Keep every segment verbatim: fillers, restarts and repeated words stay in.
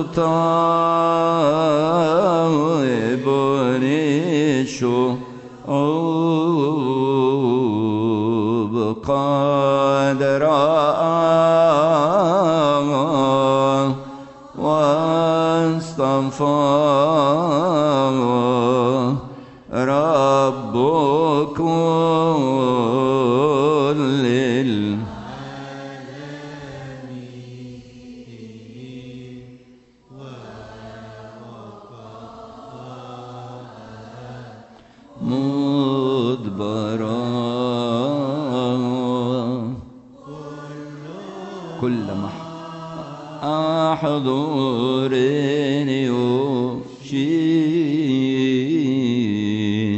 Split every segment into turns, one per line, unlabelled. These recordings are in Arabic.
طيب الشعوب قد رأى واصطفى رب كل العالمين مدبرا كل محضور يشين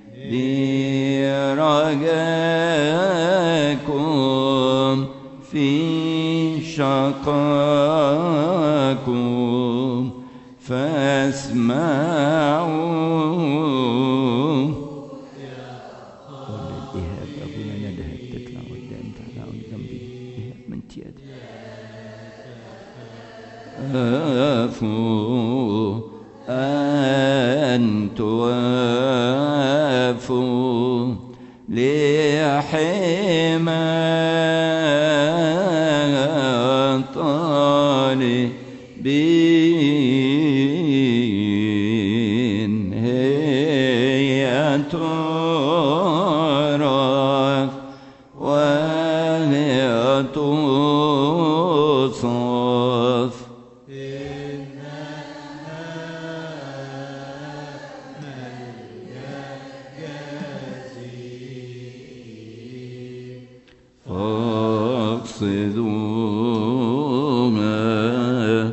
لرجاكم في شقاكم فاسمعوا. الإيهاب أبونا ندهب تطلع قدام تطلع جنبي إيهاب من تيادي أفوا أن توافوا لحما طالبين هي تعرف وهي توصف فاقصدوا ما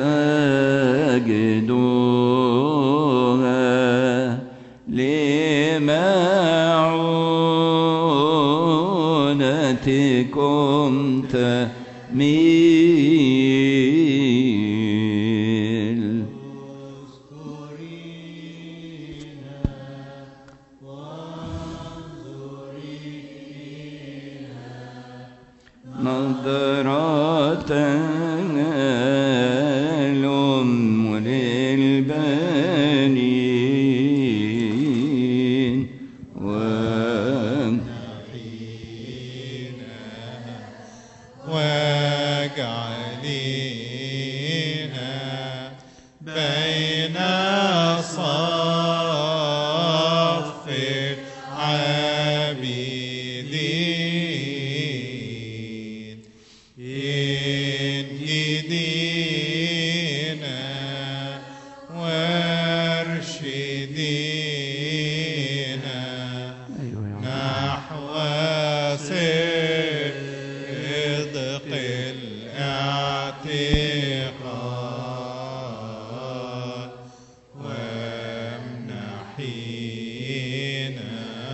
تجدوها لمعونتكم تميل. نظرة الأم للبنين وامنحينا واجعلينا بين صف العابدين انجدينا وارشدينا نحو صدق الاعتقاد وامنحينا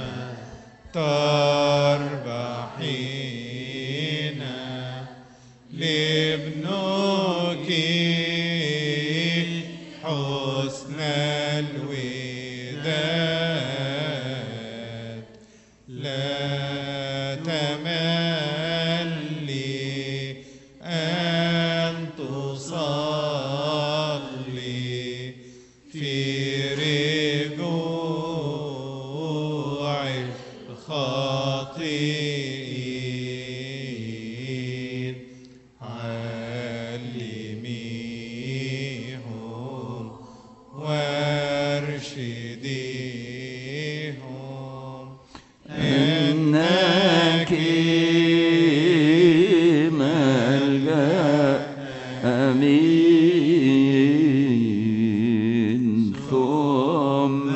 تربحينا لابنك حسن الوداد لا تملي أن تصلي في رجوع الخاطئين علميهم وارشديهم إنك ملجأ أمين ثم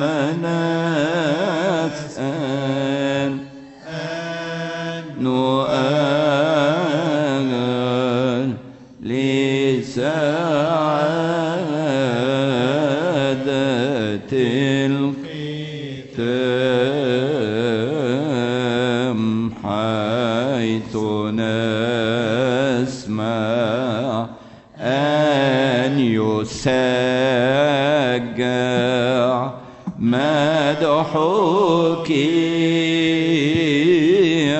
نسأل نؤمل لسعادة الختام حيث نسمع أن يسجع مدحك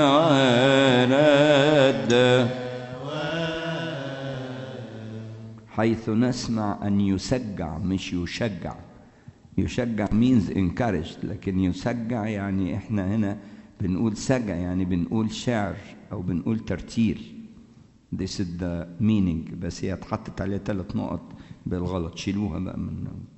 على الدوام حيث نسمع أن يسجع مش يشجع. يشجع means encouraged، لكن يسجع يعني إحنا هنا بنقول سجع، يعني بنقول شعر أو بنقول ترتيل. This is the meaning. بس هي اتحطت عليها ثلاث نقط بالغلط، شيلوها بقى من